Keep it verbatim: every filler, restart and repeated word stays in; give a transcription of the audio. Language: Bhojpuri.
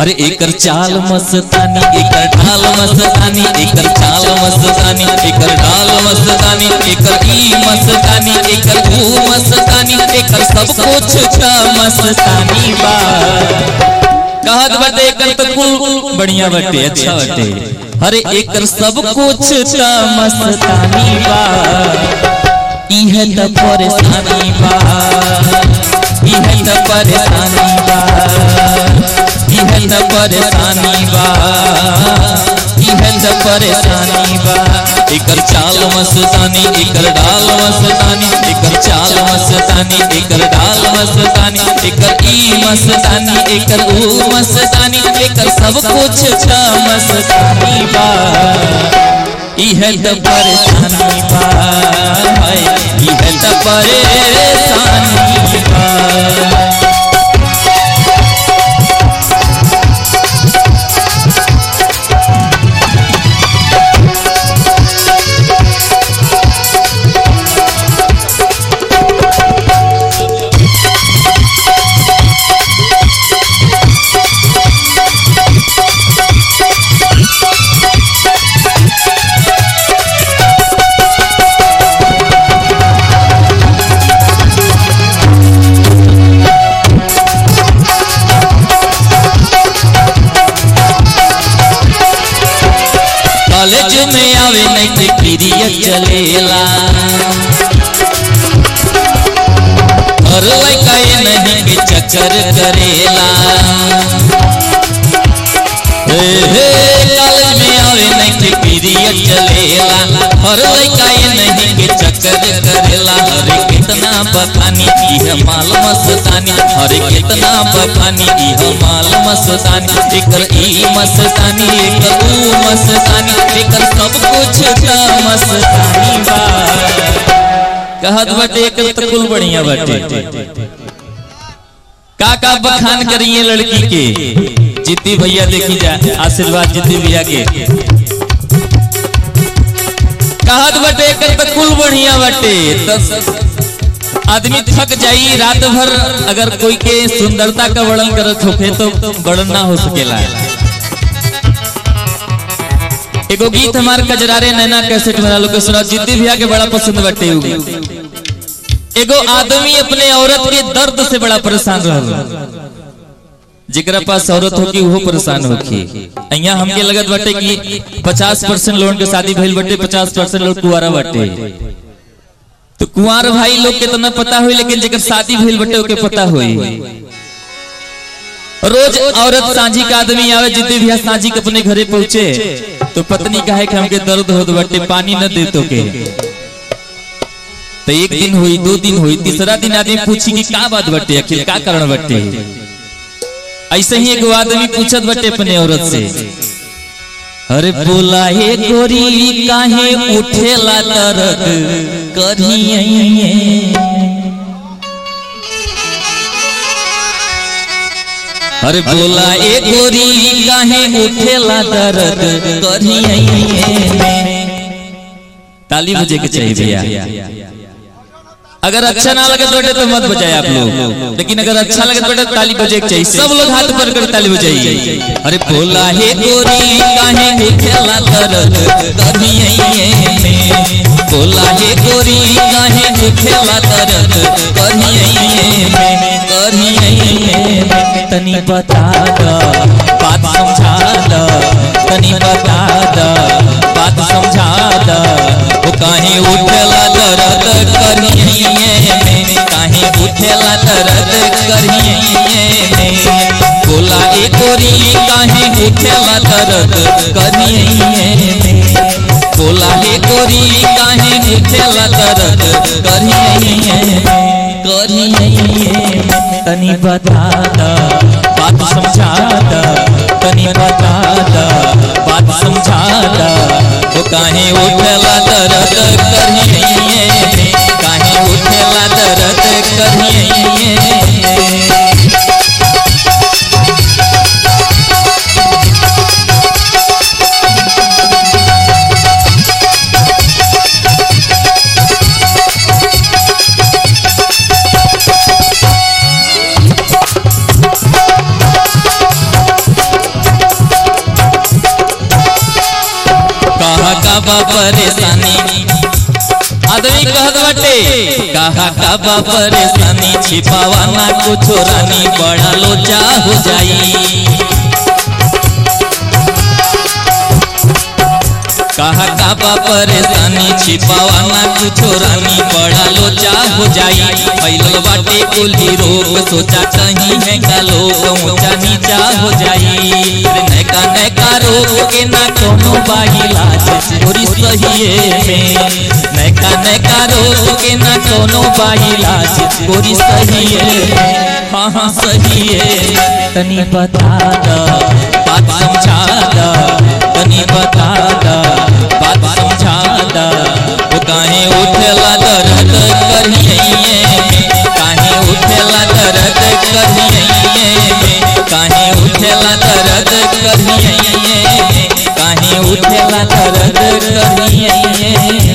अरे एकर चाल मस्तानी एकर ढाल मस्तानी एकर चाल मस्तानी एकर ढाल मस्तानी एकर ई मस्तानी एकर ऊ मस्तानी एकर सब कुछ का मस्तानी बा। कहत बटे एकर तो कुल बढ़िया बटे अच्छा बटे। अरे एकर सब कुछ का मस्तानी बा। इहे त परेशानी बा इहे त परेशानी बा इहे त परेशानी बा इहे त परेशानी बा। एकर चाल मस्तानी एकर ढाल मस्तानी एकर चाल मस्तानी एकर ढाल मस्तानी एकर ई मस्तानी एकर ऊ मस्तानी एकर सब कुछ का मस्तानी बा। इहे त परेशानी बा इहे त परेशानी बा। कॉलेज में आवे नहीं पीरियड चलेला और लड़का ये नहीं के चक्कर करेला। हे हे कॉलेज में आवे नहीं पीरियड चलेला और लड़का ये नहीं के चक्कर करेला। अरे कितना बखानी यह माल मस्तानी अरे कितना बखानी यह माल मस्तानी एकर ई मस्तानी एकर ऊ मस्तानी एकर सब कुछ का मस्तानी बा। कहत बटे एकर तो कुल बढ़िया बटे। का का बखान करिए लड़की के जीती भैया देखी जा आशीर्वाद जीती भैया के। कहत बटे एकर तो कुल बढ़िया बटे। आदमी थक जाई रात भर अगर कोई के सुंदरता का वर्णन करत होखे तो वर्णन ना हो सकेला। एगो गीत हमार कजरारे नैना कैसेट में लोग सुना जिद्दी भैया के बड़ा पसंद बटे। एगो आदमी अपने औरत के दर्द से बड़ा परेशान रहल जिकरा पास औरत होगी वो परेशान होगी। अइया हमके लगत बटे कि पचास परसेंट लोगन के शादी भइल बटे पचास परसेंट लोग कुंवारा बटे। तो कुंवार भाई लोग के तो न पता हुई लेकिन जेकर शादी भइल बटे ओके पता हुई। रोज औरत सांझी का आदमी आवे जिद्दी भैया सांझी के अपने घरे पहुंचे तो पत्नी कहे कि हमके दर्द होत बटे पानी न दे तो के। तो एक दिन हुई दो दिन हुई तीसरा दिन आदमी पूछी कि का बात बटे आखिर का कारण बटे। ऐसे ही एक आदमी पूछत बटे अपने औरत से अरे बोला हे गोरी काहे उठेला दर्द करिए। अरे बोला ए गोरी काहे उठेला दर्द करिए। ताली बजे के चाहिए भैया। अगर अच्छा ना लगे तो तो मत बजाए आप लोग लेकिन अगर अच्छा लगे तो ताली बजे के चाहिए। सब लोग हाथ पर कर ताली बजाइए। अरे बोला हे गोरी काहे उठेला दर्द करिए। बोला हे गोरी काहे उठेला दर्द करिए करिए। तनी बता द बात समझा द तनी बता द बात समझा द वो काहे उठेला दर्द करिए काहे उठेला दर्द करिए। बोला ए गोरी काहे उठेला दर्द करिए। बोला हे गोरी काहे उठेला दर्द करिए करिए। तनी बता द बात समझा द तनी बता द बात समझा द वो काहे उठेला दर्द करिए काहे उठेला दर्द करिए। का बा परेशानी आदमी कहत बाटे कहा का बा परेशानी छिपावा ना कुछ रानी बड़ा लोचा हो जाई कहा का बा परेशानी छिपावा ना कुछ रानी बड़ा लोचा हो जाई फैलल बाटे कुली रोग सोचा कहीं है का लोग ऊंचा नीचा हो जाई नैका नैका रोग के ना कोनो बाइलाज गोरी सहिए में नैका नैका रोग के ना कोनो बाइलाज गोरी सहिए हाँ हाँ सहिए तनी बता दा बात समझा दा तनी बता दा बात समझा दा वो काहे उठेला दर्द करिए काहे उठेला दर्द करिए काहे उठेला दर्द करिए काहे उठेला दर्द करिए